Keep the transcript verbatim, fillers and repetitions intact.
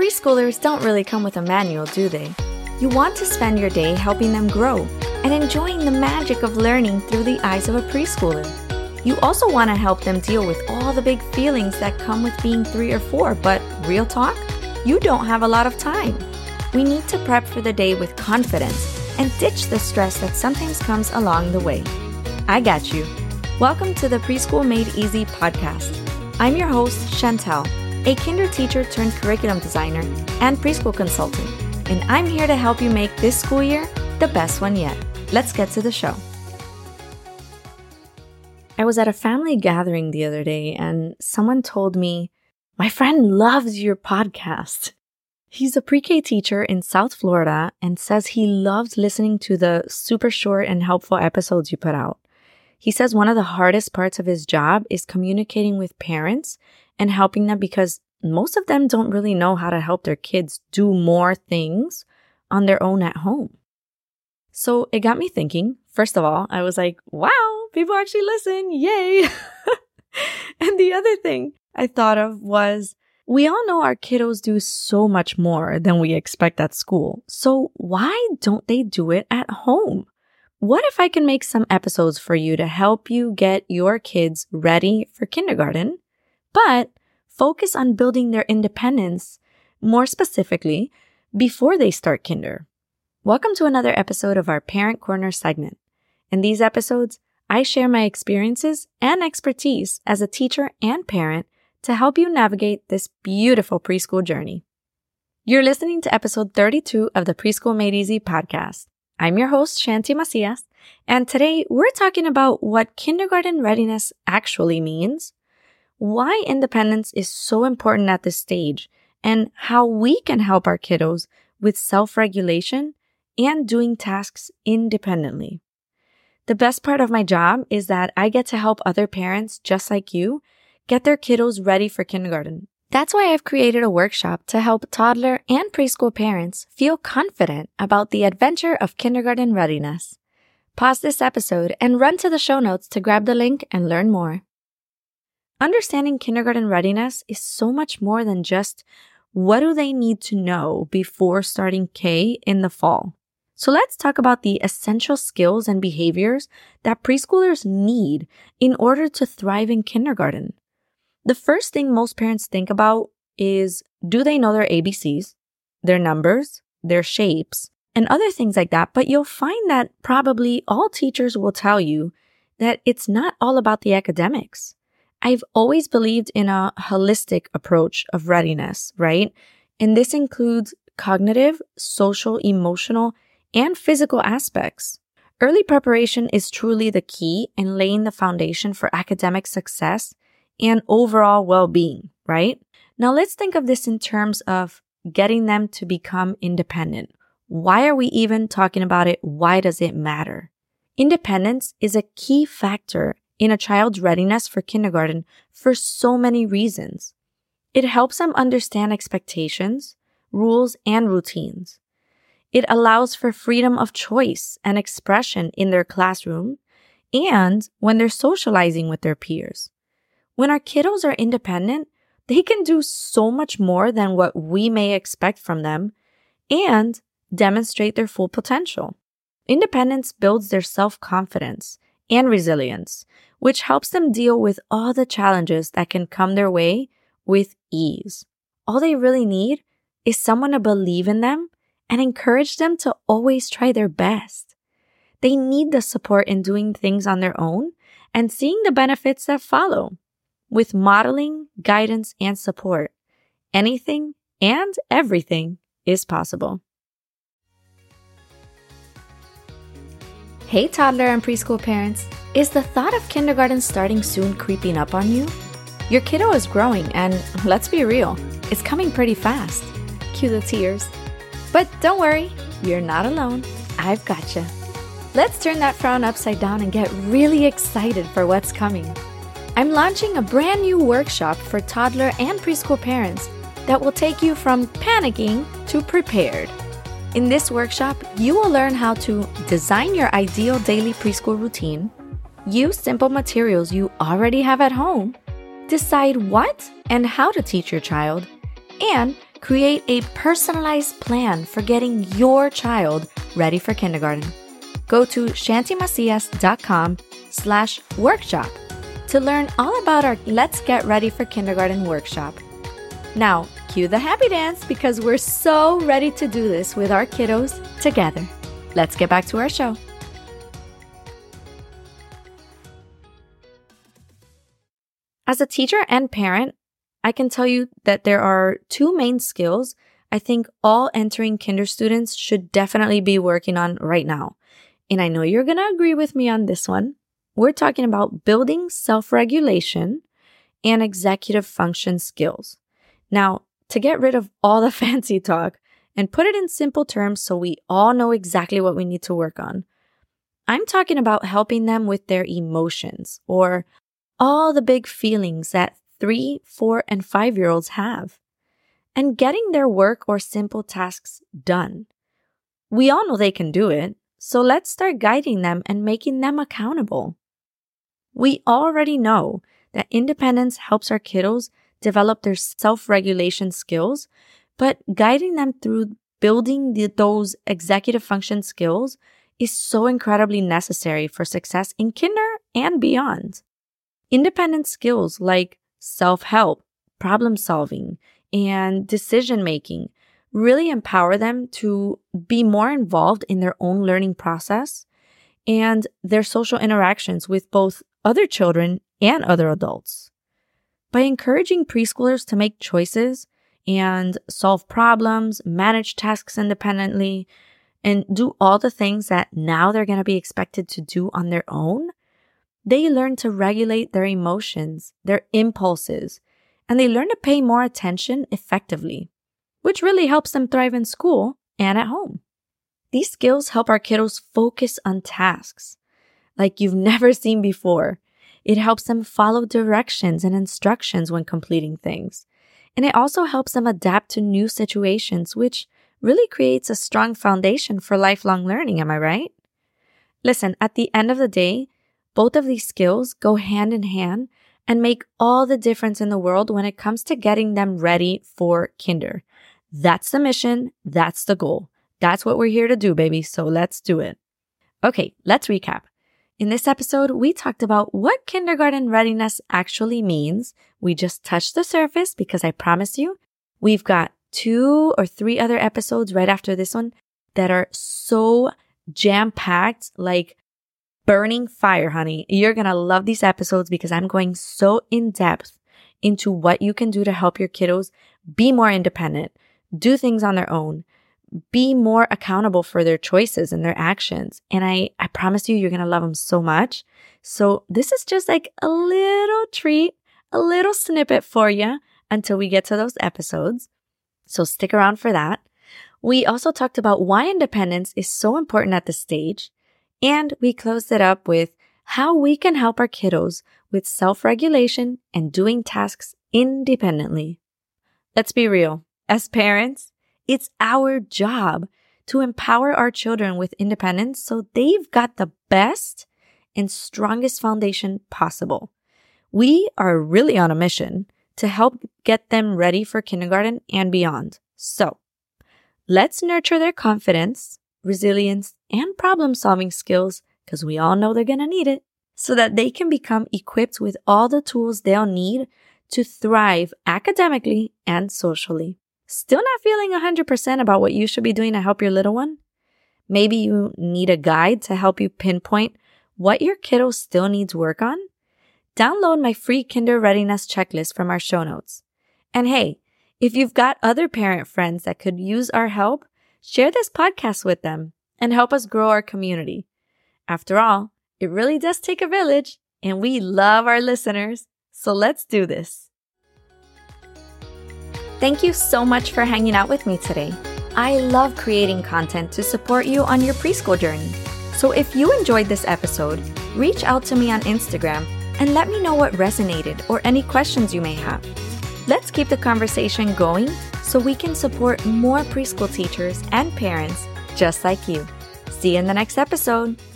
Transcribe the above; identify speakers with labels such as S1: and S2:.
S1: Preschoolers don't really come with a manual, do they? You want to spend your day helping them grow and enjoying the magic of learning through the eyes of a preschooler. You also want to help them deal with all the big feelings that come with being three or four, but real talk, you don't have a lot of time. We need to prep for the day with confidence and ditch the stress that sometimes comes along the way. I got you. Welcome to the Preschool Made Easy podcast. I'm your host, Chantel, a kinder teacher turned curriculum designer and preschool consultant, and I'm here to help you make this school year the best one yet. Let's get to the show. I was at a family gathering the other day and someone told me, my friend loves your podcast. He's a pre-K teacher in South Florida and says he loves listening to the super short and helpful episodes you put out. He says one of the hardest parts of his job is communicating with parents and helping them because most of them don't really know how to help their kids do more things on their own at home. So it got me thinking. First of all, I was like, wow, people actually listen. Yay. And the other thing I thought of was, we all know our kiddos do so much more than we expect at school. So why don't they do it at home? What if I can make some episodes for you to help you get your kids ready for kindergarten, but focus on building their independence, more specifically, before they start kinder? Welcome to another episode of our Parent Corner segment. In these episodes, I share my experiences and expertise as a teacher and parent to help you navigate this beautiful preschool journey. You're listening to episode thirty-two of the Preschool Made Easy podcast. I'm your host, Shanti Macias, and today we're talking about what kindergarten readiness actually means, why independence is so important at this stage, and how we can help our kiddos with self-regulation and doing tasks independently. The best part of my job is that I get to help other parents just like you get their kiddos ready for kindergarten. That's why I've created a workshop to help toddler and preschool parents feel confident about the adventure of kindergarten readiness. Pause this episode and run to the show notes to grab the link and learn more. Understanding kindergarten readiness is so much more than just what do they need to know before starting K in the fall. So let's talk about the essential skills and behaviors that preschoolers need in order to thrive in kindergarten. The first thing most parents think about is, do they know their A B Cs, their numbers, their shapes, and other things like that? But you'll find that probably all teachers will tell you that it's not all about the academics. I've always believed in a holistic approach of readiness, right? And this includes cognitive, social, emotional, and physical aspects. Early preparation is truly the key in laying the foundation for academic success and overall well-being, right? Now let's think of this in terms of getting them to become independent. Why are we even talking about it? Why does it matter? Independence is a key factor in a child's readiness for kindergarten for so many reasons. It helps them understand expectations, rules, and routines. It allows for freedom of choice and expression in their classroom and when they're socializing with their peers. When our kiddos are independent, they can do so much more than what we may expect from them and demonstrate their full potential. Independence builds their self-confidence and resilience, which helps them deal with all the challenges that can come their way with ease. All they really need is someone to believe in them and encourage them to always try their best. They need the support in doing things on their own and seeing the benefits that follow. With modeling, guidance, and support, anything and everything is possible. Hey toddler and preschool parents, is the thought of kindergarten starting soon creeping up on you? Your kiddo is growing and, let's be real, it's coming pretty fast. Cue the tears. But don't worry, you're not alone. I've gotcha. Let's turn that frown upside down and get really excited for what's coming. I'm launching a brand new workshop for toddler and preschool parents that will take you from panicking to prepared. In this workshop, you will learn how to design your ideal daily preschool routine, use simple materials you already have at home, decide what and how to teach your child, and Create a personalized plan for getting your child ready for kindergarten. Go to shantimacias.com slash workshop to learn all about our Let's Get Ready for Kindergarten workshop. Now, cue the happy dance because we're so ready to do this with our kiddos together. Let's get back to our show. As a teacher and parent, I can tell you that there are two main skills I think all entering kinder students should definitely be working on right now. And I know you're going to agree with me on this one. We're talking about building self-regulation and executive function skills. Now, to get rid of all the fancy talk and put it in simple terms so we all know exactly what we need to work on, I'm talking about helping them with their emotions or all the big feelings that three, four, and five-year-olds have, and getting their work or simple tasks done. We all know they can do it, so let's start guiding them and making them accountable. We already know that independence helps our kiddos develop their self-regulation skills, but guiding them through building the, those executive function skills is so incredibly necessary for success in kinder and beyond. Independent skills like self-help, problem solving, and decision-making really empower them to be more involved in their own learning process and their social interactions with both other children and other adults. By encouraging preschoolers to make choices and solve problems, manage tasks independently, and do all the things that now they're going to be expected to do on their own, they learn to regulate their emotions, their impulses, and they learn to pay more attention effectively, which really helps them thrive in school and at home. These skills help our kiddos focus on tasks like you've never seen before. It helps them follow directions and instructions when completing things. And it also helps them adapt to new situations, which really creates a strong foundation for lifelong learning, am I right? Listen, at the end of the day, both of these skills go hand in hand and make all the difference in the world when it comes to getting them ready for kinder. That's the mission. That's the goal. That's what we're here to do, baby. So let's do it. Okay, let's recap. In this episode, we talked about what kindergarten readiness actually means. We just touched the surface because I promise you, we've got two or three other episodes right after this one that are so jam-packed, like burning fire, honey. You're going to love these episodes because I'm going so in-depth into what you can do to help your kiddos be more independent, do things on their own, be more accountable for their choices and their actions. And I, I promise you, you're going to love them so much. So this is just like a little treat, a little snippet for you until we get to those episodes. So stick around for that. We also talked about why independence is so important at this stage. And we closed it up with how we can help our kiddos with self-regulation and doing tasks independently. Let's be real. As parents, it's our job to empower our children with independence so they've got the best and strongest foundation possible. We are really on a mission to help get them ready for kindergarten and beyond. So, let's nurture their confidence, resilience, and problem-solving skills, because we all know they're going to need it, so that they can become equipped with all the tools they'll need to thrive academically and socially. Still not feeling one hundred percent about what you should be doing to help your little one? Maybe you need a guide to help you pinpoint what your kiddo still needs work on? Download my free Kinder Readiness checklist from our show notes. And hey, if you've got other parent friends that could use our help, share this podcast with them and help us grow our community. After all, it really does take a village, and we love our listeners. So let's do this. Thank you so much for hanging out with me today. I love creating content to support you on your preschool journey. So if you enjoyed this episode, reach out to me on Instagram and let me know what resonated or any questions you may have. Let's keep the conversation going so we can support more preschool teachers and parents just like you. See you in the next episode.